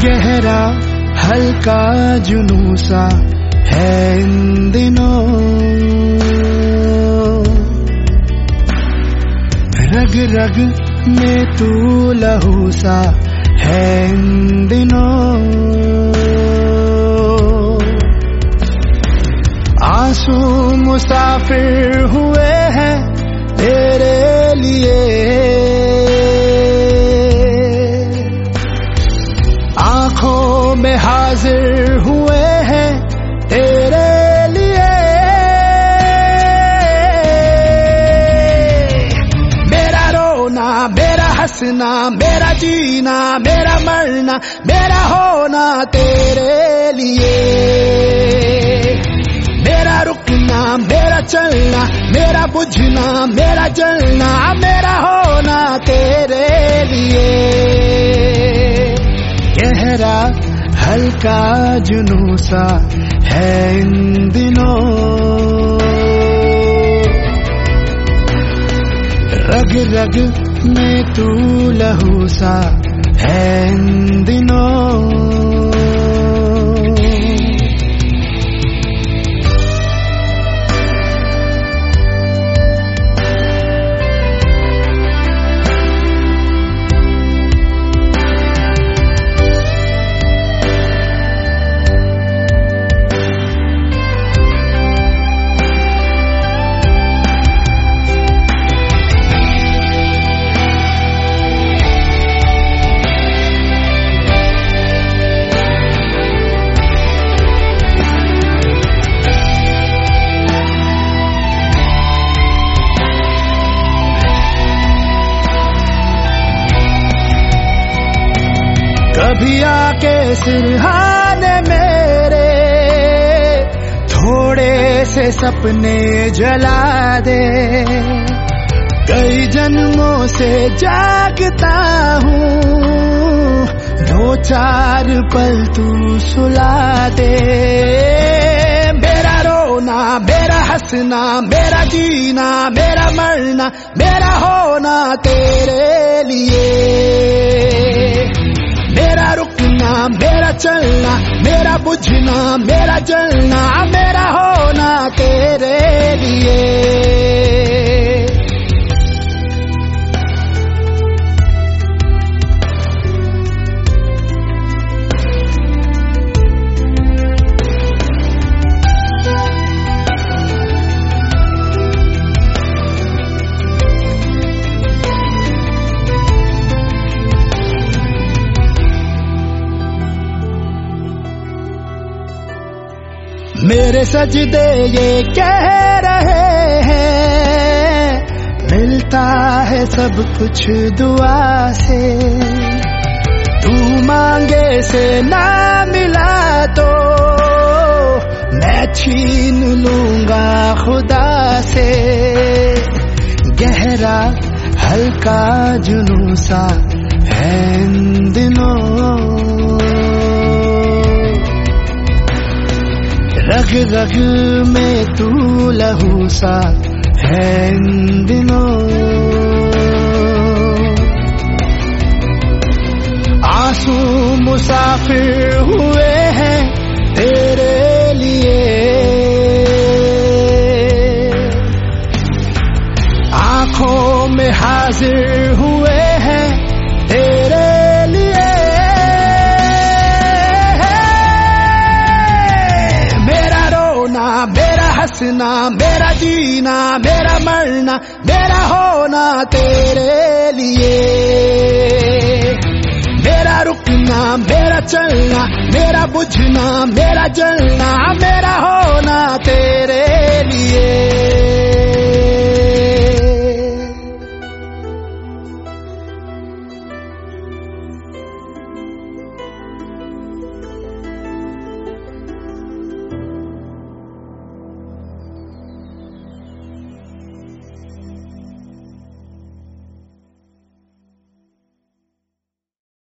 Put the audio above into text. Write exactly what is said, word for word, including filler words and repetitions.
गहरा हल्का जुनून सा है इन दिनों, रग रग में तू लहू सा है इन दिनों। आंसू मुसाफिर हुए हैं तेरे लिए, आंखों में हाजिर हुए हैं तेरे लिए। मेरा रोना, मेरा हंसना, मेरा जीना, मेरा मरना, मेरा होना तेरे लिए। मेरा रुकना, मेरा चलना, मेरा बुझना, मेरा जलना, मेरा होना तेरे लिए। गहरा हल्का जुनून सा है इन दिनों, रग रग में तू लहू सा है इन दिनों। कभी आके सिरहाने मेरे थोड़े से सपने जला दे। कई जन्मों से जागता हूँ, दो चार पल तू सुला दे। मेरा रोना, मेरा हंसना, मेरा जीना, मेरा मरना, मेरा होना तेरे लिए। मेरा रुकना, मेरा चलना, मेरा बुझना, मेरा जलना, मेरा होना तेरे लिए। मेरे सजदे ये कह रहे हैं, मिलता है सब कुछ दुआ से। तू मांगे से ना मिला तो मैं छीन लूंगा खुदा से। गहरा हल्का जुनून सा है इन दिनों, रग रग में तू लहू सा है इन दिनों। आंसू मुसाफिर हुए हैं तेरे लिए, आंखों में हाजिर हुए हैं तेरे लिए। मेरा हंसना, मेरा जीना, मेरा मरना, मेरा होना तेरे लिए। मेरा रुकना, मेरा चलना, मेरा बुझना, मेरा जलना, मेरा होना तेरे